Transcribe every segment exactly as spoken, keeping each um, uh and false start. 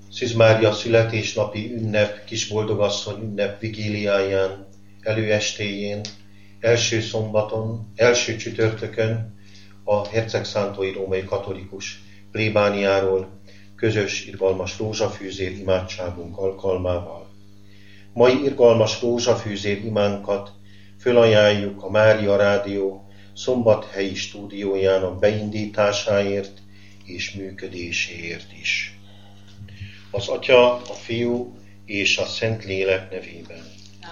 Szűz Mária születésnapi ünnep, Kisboldogasszony ünnep vigíliáján, előestéjén, első szombaton, első csütörtökön a hercegszántói római katolikus plébániáról közös irgalmas rózsafűzér imádságunk alkalmával. Mai irgalmas rózsafűzér imánkat fölajánljuk a Mária Rádió szombathelyi stúdiójának beindításáért és működéséért is. Az Atya, a Fiú és a Szentlélek nevében.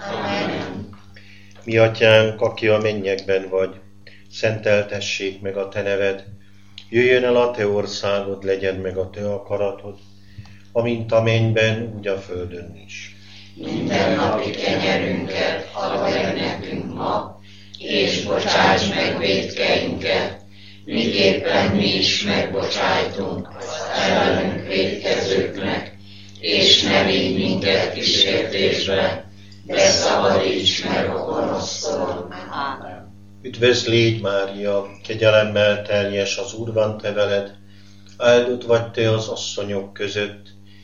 Amen. Mi Atyánk, aki a mennyekben vagy, szenteltessék meg a te neved, jöjjön el a te országod, legyen meg a te akaratod, amint a mennyben, úgy a földön is. Minden napi kenyerünket add meg nekünk ma, és bocsáss meg vétkeinket, miképpen mi is megbocsájtunk az ellenünk vétkezőknek, és ne vigy minket kísértésbe, de szabadíts meg a gonosztól. Amen. Üdvözl légy, Mária, kegyelemmel teljes, az Úr van te veled, áldott vagy te az asszonyok között,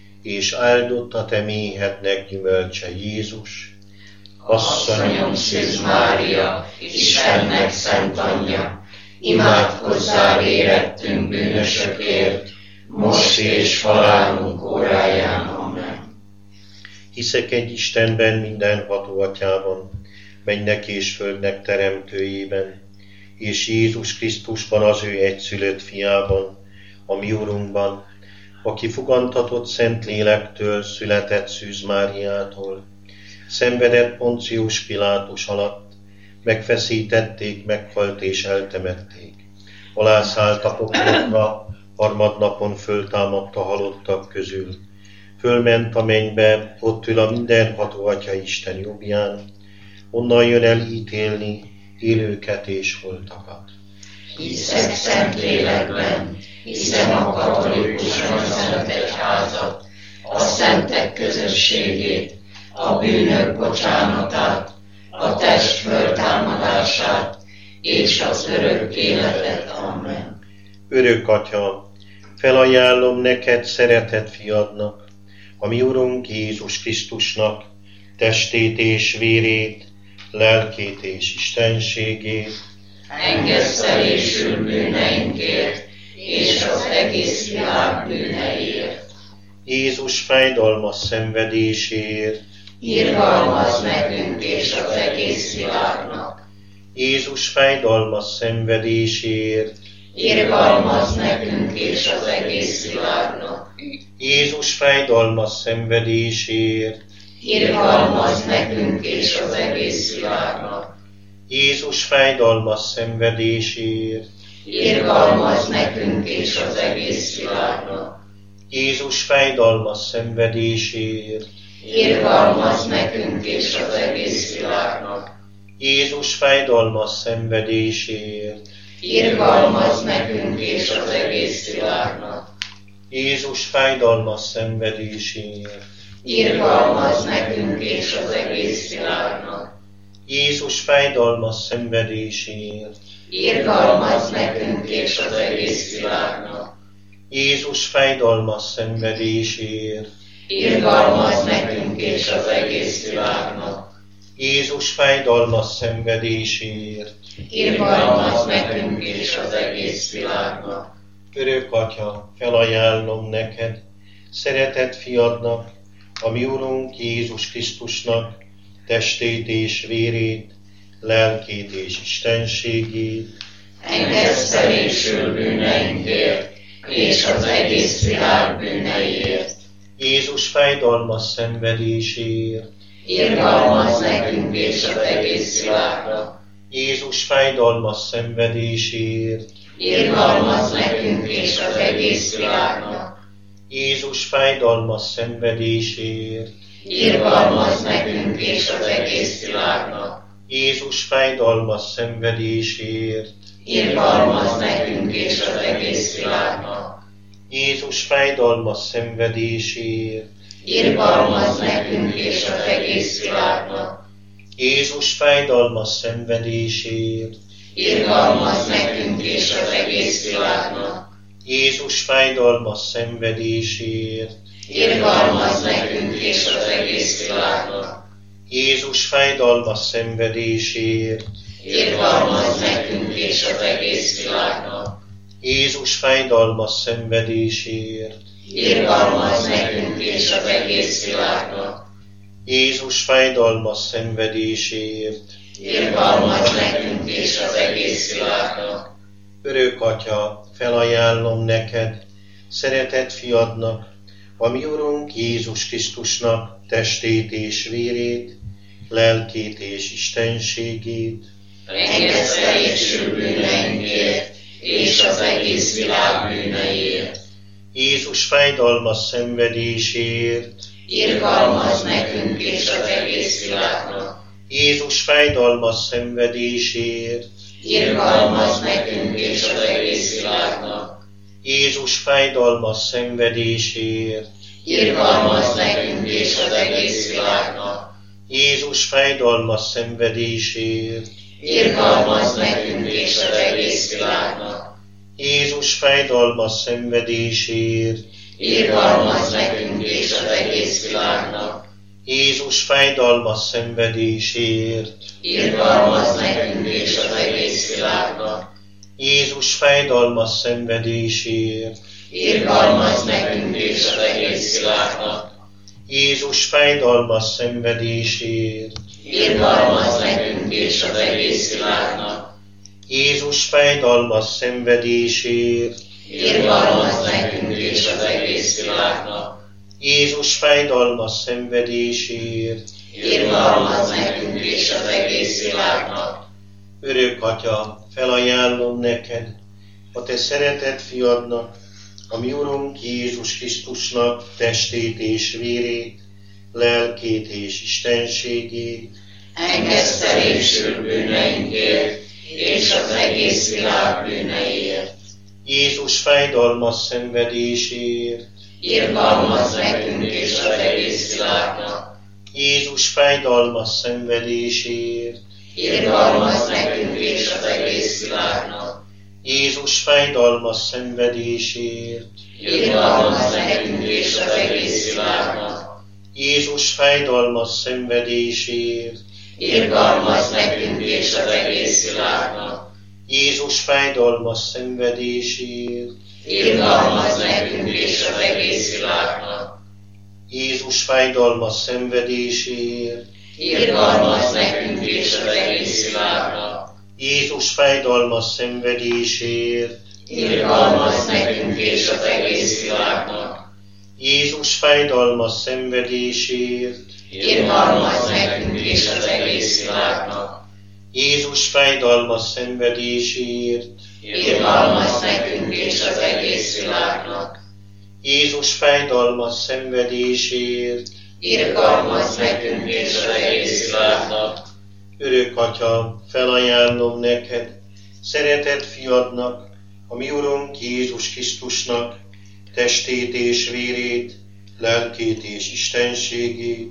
és áldott a te méhednek gyümölcse, Jézus. Asszonyom, Szűz Mária, Istennek szent anyja, imádkozzál érettünk bűnösökért, most és halálunk óráján. Amen. Hiszek egy Istenben, mindenható Atyában, mennynek és földnek teremtőjében, és Jézus Krisztusban, az ő egyszülött fiában, a mi Urunkban, aki fogantatott Szentlélektől, született Szűz Máriától, szenvedett Poncius Pilátus alatt, megfeszítették, meghalt és eltemették. Alászállt a poklokra, harmadnapon föltámadt a halottak közül. Fölment a mennybe, ott ül a mindenható Atya Isten jobbján, onnan jön el ítélni élőket és holtakat. Hiszek Szentlélekben, hiszem a katolikus szent egyházat, a szentek közösségét, a bűnök bocsánatát, a test föltámadását és az örök életet. Amen. Örök Atya, felajánlom neked szeretett fiadnak, a mi Urunk Jézus Krisztusnak testét és vérét, lelkét és istenségét. Engedsz elésül bűneinkért és az egész világ bűneiért. Jézus fájdalmas szenvedéséért. Irgalmazz nekünk és az egész világnak. Jézus fájdalmas szenvedéséért. Irgalmazz nekünk és az egész világnak. Jézus fájdalmas szenvedéséért. Irgalmazz nekünk és az egész világnak. Jézus fájdalmas szenvedéséért. Irgalmazz nekünk és az egész világnak. Jézus fájdalmas szenvedéséért. Irgalmazz nekünk és az egész világnak. Jézus fájdalmas szenvedéséért. Irgalmazz nekünk és az egész világnak. Jézus fájdalmas szenvedéséért. Irgalmazz nekünk és az egész világnak. Jézus fájdalmas szenvedéséért. Irgalmazz nekünk és az egész világnak. Jézus fájdalmas szenvedéséért. Irgalmazz nekünk és az egész világnak. Jézus fájdalmas szenvedéséért. Irgalmazz nekünk és az egész világnak. Örök Atya, felajánlom neked, szeretett fiadnak, a mi Urunk Jézus Krisztusnak testét és vérét, lelkét és istenségét. Engedsz elésül bűneinkért és az egész világ bűneiért. Jézus fájdalmas szenvedéséért. Irgalmazz nekünk és az egész világnak. Jézus fájdalmas szenvedéséért. Irgalmazz nekünk és az egész világnak. Jézus fájdalmas szenvedéséért. Irgalmazz nekünk és az egész világnak. Jézus fájdalmas szenvedéséért. Irgalmazz nekünk és az egész világnak. Jézus fájdalmas szenvedéséért. Irgalmazz nekünk és az egész világnak. Jézus fájdalmas szenvedéséért. Irgalmazz nekünk és az egész világnak. Jézus fájdalmas szenvedéséért, irgalmazz nekünk és az egész világnak. Jézus fájdalmas szenvedéséért, Irgalmazz nekünk és az egész világnak. Jézus fájdalmas szenvedéséért, Irgalmazz nekünk és az egész világnak. Jézus fájdalmas szenvedéséért, Irgalmazz nekünk és az egész világnak. Örök Atya, felajánlom neked, szeretett fiadnak, a mi Urunk Jézus Krisztusnak testét és vérét, lelkét és istenségét, Engeszteléssül bűneinkért és az egész világ bűneiért. Jézus fájdalmas szenvedéséért, Irgalmazz nekünk és az egész világnak. Jézus fájdalmas szenvedéséért, Irgalmazz nekünk és az egész világnak. Jézus fájdalmas szenvedéséért, Irgalmazz nekünk és az egész világnak. Jézus fájdalmas szenvedéséért, Irgalmazz nekünk és az egész világnak. Jézus fájdalmas szenvedéséért, Irgalmazz nekünk és az egész világnak. Jézus fájdalmas szenvedéséért, Irgalmazz nekünk és az egész világnak. Jézus fájdalmas szenvedéséért, Irgalmazz nekünk és az egész világnak. Jézus fájdalmas szenvedéséért, Irgalmazz nekünk és az egész világnak. Jézus fájdalmas szenvedéséért, Irgalmazz nekünk és az egész világnak. Jézus fájdalmas szenvedéséért, Irgalmazz nekünk és az egész világnak. Örök Atya, felajánlom neked, a te szeretett fiadnak, a mi Urunk Jézus Krisztusnak testét és vérét, lelkét és istenségét, Engeszteléssül bűneinkért és az egész világ bűneiért. Jézus fájdalmas szenvedéséért, Irgalmazz nekünk és az egész világnak. Jézus fájdalmas szenvedéséért, Irgalmazz nekünk és az egész világnak. Jézus fájdalmas szenvedéséért, Irgalmazz nekünk és az egész világnak. Jézus fájdalmas szenvedéséért, Irgalmazz nekünk és az egész világnak. Jézus fájdalmas szenvedéséért, Irgalmazz nekünk és az egész világnak. Jézus fájdalmas szenvedéséért, Irgalmazz nekünk és az egész világnak. Jézus fájdalmas szenvedéséért, Irgalmazz nekünk és az egész világnak. Jézus fájdalmas szenvedéséért, Irgalmazz nekünk és az egész világnak. Jézus fájdalmas szenvedéséért, Irgalmazz nekünk és az egész világnak. Jézus fájdalmas szenvedéséért, Irgalmazz nekünk és az egész világnak. Örök Atya, felajánlom neked, szeretett fiadnak, a mi Urunk Jézus Krisztusnak testét és vérét, lelkét és istenségét,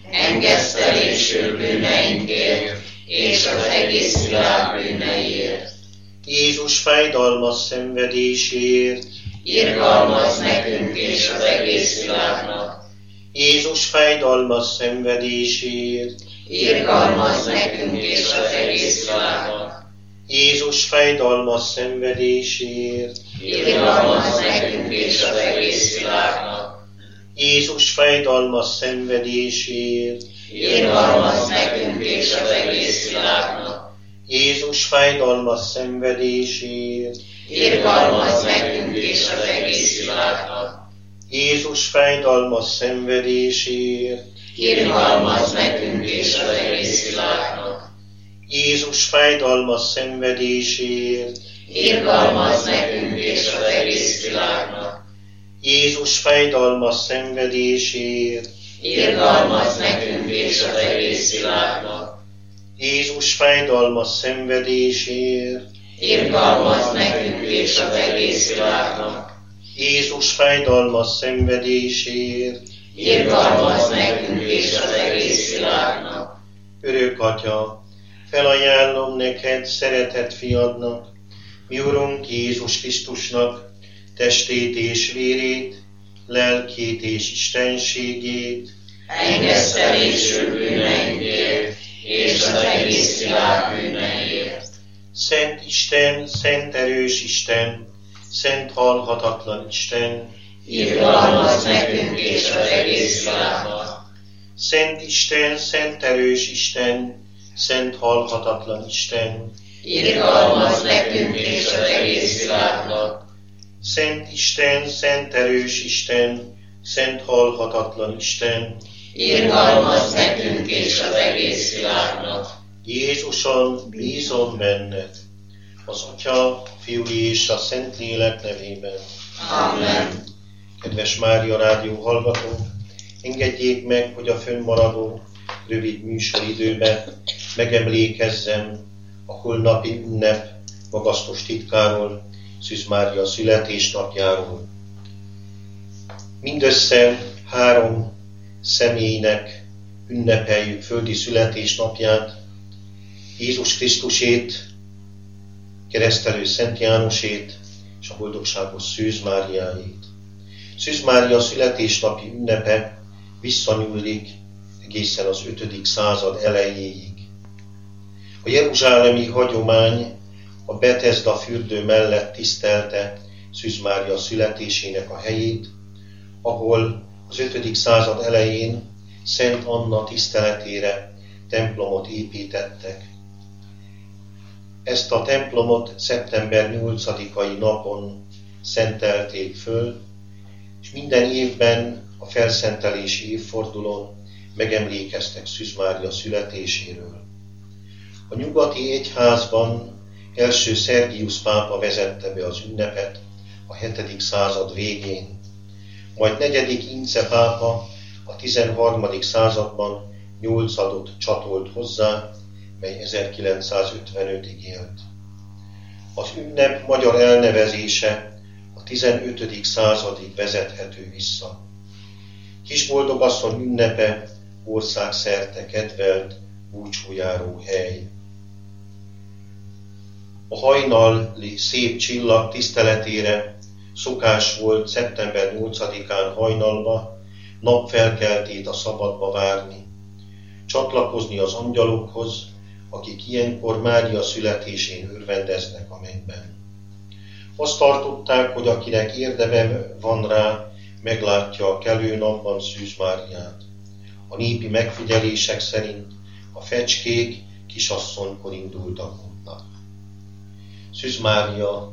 Engeszteléssül bűneinkért és az egész világ bűneiért. Jézus fájdalmas szenvedéséért, Irgalmazz nekünk és az egész világnak. Jézus fájdalmas szenvedéséért, Irgalmazz nekünk és az egész világnak. Jézus fájdalmas szenvedéséért, Irgalmazz nekünk és az egész világnak. Jézus fájdalmas szenvedéséért, Irgalmazz nekünk és az egész világnak. Jézus fájdalmas szenvedéséért, Irgalmazz nekünk és az egész világnak. Jézus fájdalmas szenvedéséért, Irgalmazz nekünk és az egész világnak. Jézus fájdalmas szenvedéséért, Irgalmazz nekünk és az egész világnak. Jézus fájdalmas szenvedéséért, Irgalmazz nekünk és az egész világnak. Jézus fájdalmas szenvedéséért, Irgalmazz nekünk és az egész világnak. Jézus fájdalmas szenvedéséért, Irgalmazz nekünk és az egész világnak. Örök Atya, felajánlom neked, szeretett fiadnak, mi Urunk Jézus Krisztusnak testét és vérét, lelkét és istenségét, engedd felésül bűneinkért, és az egész világ bűneiért. Szent Isten, szent erős Isten, szent halhatatlan Isten, irgalmazz nekünk és az egész világnak. Szent Isten, szent erős Isten, szent halhatatlan Isten, irgalmazz nekünk és az egész világnak. Szent Isten, szent erős Isten, szent halhatatlan Isten, irgalmazz nekünk és az egész világnak. Jézuson, bízom benned, az Atya, Fiú és a Szentlélek nevében. Amen. Kedves Mária Rádió hallgatók, engedjék meg, hogy a fönnmaradó rövid műsoridőben megemlékezzem a holnapi ünnep magasztos titkáról, Szűz Mária születésnapjáról. Mindössze három személynek ünnepeljük földi születésnapját, Jézus Krisztusét, Keresztelő Szent Jánosét és a boldogságos Szűz Máriáét. Szűz Mária születésnapi ünnepe visszanyúlik egészen az ötödik század elejéig. A jeruzsálemi hagyomány a Betesda fürdő mellett tisztelte Szűz Mária születésének a helyét, ahol az ötödik század elején Szent Anna tiszteletére templomot építettek. Ezt a templomot szeptember nyolcadikai napon szentelték föl, és minden évben a felszentelési évfordulón megemlékeztek Szűz Mária születéséről. A nyugati egyházban első Szergiusz pápa vezette be az ünnepet a hetedik század végén, majd negyedik Ince pápa a tizenharmadik században nyolcadot csatolt hozzá, mely ezerkilencszázötvenötig élt. Az ünnep magyar elnevezése a tizenötödik századig vezethető vissza. Kisboldogasszony ünnepe országszerte kedvelt búcsújáró hely. A hajnali szép csillag tiszteletére szokás volt szeptember nyolcadikán hajnalba napfelkeltét a szabadba várni, csatlakozni az angyalokhoz, akik ilyenkor Mária születésén örvendeznek a mennyben. Azt tartották, hogy akinek érdeme van rá, meglátja a kelő napban Szűz Máriát. A népi megfigyelések szerint a fecskék kisasszonykor indultak útnak. Szűz Mária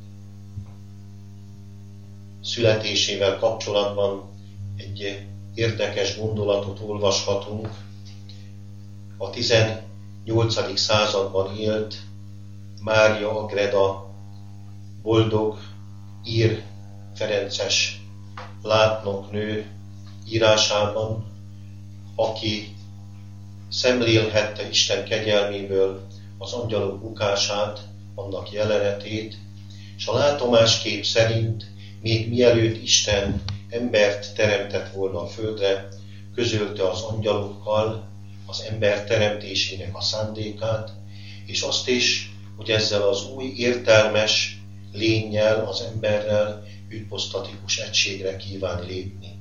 születésével kapcsolatban egy érdekes gondolatot olvashatunk. A tizennyolcadik században élt Mária Agreda boldog ír ferences látnoknő írásában, aki szemlélhette Isten kegyelméből az angyalok bukását, annak jelenetét, és a látomáskép szerint még mielőtt Isten embert teremtett volna a földre, közölte az angyalokkal az ember teremtésének a szándékát, és azt is, hogy ezzel az új értelmes lénnyel, az emberrel hypostatikus egységre kíván lépni.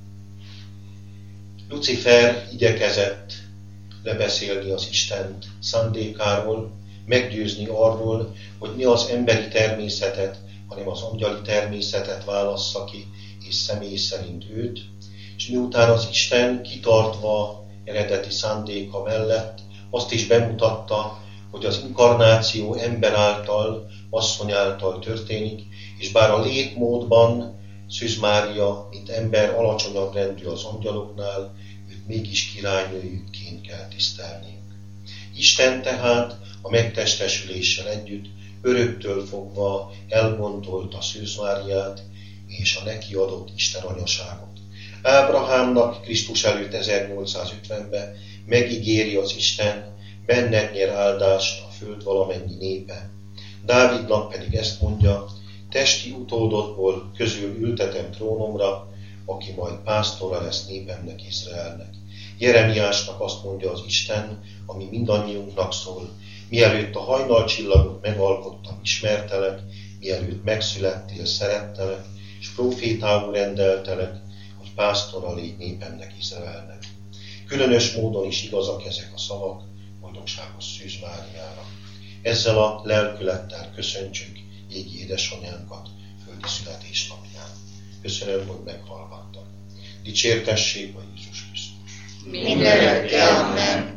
Lucifer igyekezett lebeszélni az Isten szándékáról, meggyőzni arról, hogy ne az emberi természetet, hanem az angyali természetet válassza ki, és személy szerint őt, és miután az Isten kitartva eredeti szándéka mellett azt is bemutatta, hogy az inkarnáció ember által, asszony által történik, és bár a létmódban Szűz Mária, mint ember alacsonyabb rendű az angyaloknál, őt mégis királynőjükként kell tisztelniük. Isten tehát a megtestesüléssel együtt öröktől fogva elgondolta Szűz Máriát és a neki adott Isten anyaságot. Ábrahámnak Krisztus előtt ezernyolcszázötvenben megígéri az Isten, benned nyer áldást a föld valamennyi népe. Dávidnak pedig ezt mondja, testi utódodból közül ültetem trónomra, aki majd pásztora lesz népemnek, Izraelnek. Jeremiásnak azt mondja az Isten, ami mindannyiunknak szól, mielőtt a hajnalcsillagot megalkottam, ismertelek, mielőtt megszülettél, szerettelek, és profétául rendeltelek, hogy pásztora légy népemnek, Izraelnek. Különös módon is igazak ezek a szavak, boldogságos Szűz Máriára. Ezzel a lelkülettel köszöntsük égi édesanyánkat földi születésnapján. Köszönöm, hogy meghallgattak. Dicsértessék a Jézus Krisztus. Mindörökké, amen.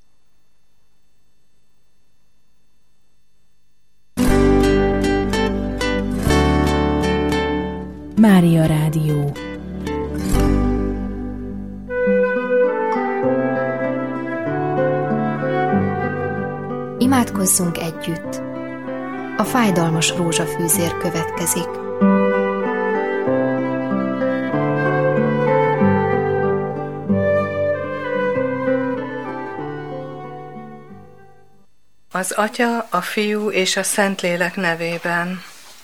Mária Rádió. Imádkozzunk együtt. A fájdalmas rózsafűzér következik. Az Atya, a Fiú és a Szentlélek nevében.